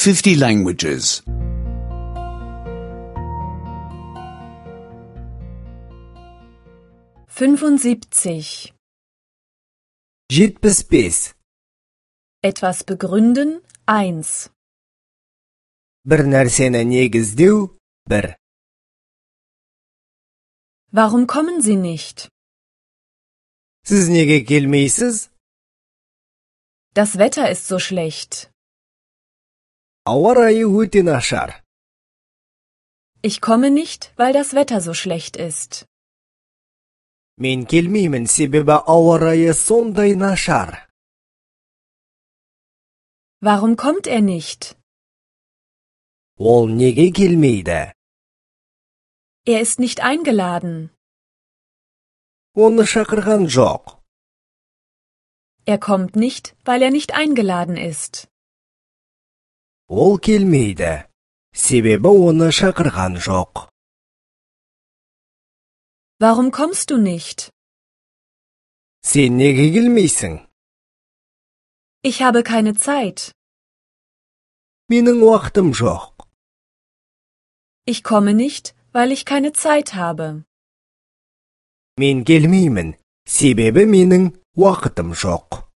50 languages. 75. 75. Etwas begründen 1. Bir narsani negizdew 1. Warum kommen Sie nicht? Siz nega kelmaysiz? Das Wetter ist so schlecht. Ауа райы өте нашар. Ich komme nicht, weil das Wetter so schlecht ist. Men kelmayman sebebi ауа rayı sonday нашар. Warum kommt er nicht? Ол nega kelmaydi? Er ist nicht eingeladen. Оны шақырған жоқ. Er kommt nicht, weil er nicht eingeladen ist. Ол келмейді, себебі оны шақырған жоқ. Warum kommst du nicht? Сен неге келмейсің? Ich habe keine Zeit. Менің уақытым жоқ. Ich komme nicht, weil ich keine Zeit habe. Мен келмеймін, себебі менің уақытым жоқ.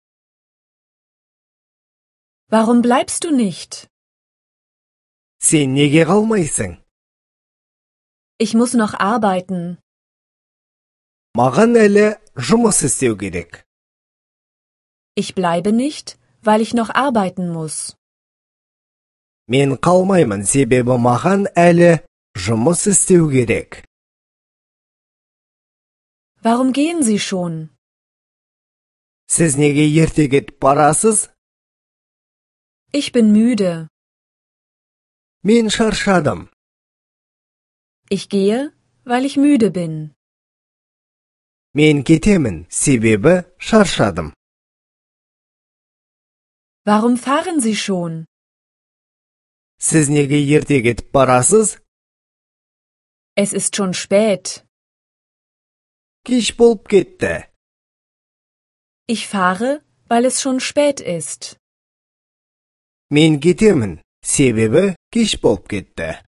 Warum bleibst du nicht? Сен неге қалмайсың? Ich muss noch arbeiten. Маған әлі жұмыс істеу керек. Ich bleibe nicht, weil ich noch arbeiten muss. Мен қалмаймын, себебі маған әлі жұмыс істеу керек. Warum gehen Sie schon? Сіз неге ерте кетіп барасыз? Ich bin müde. Мен шаршадым. Ich gehe, weil ich müde bin. Мен кетемін, себебі шаршадым. Warum fahren Sie schon? Сіз неге ерте кетіп барасыз? Es ist schon spät. Кеш болып кетті. Ich fahre, weil es schon spät ist. Мен кетемін, себебі кеш болып кетті.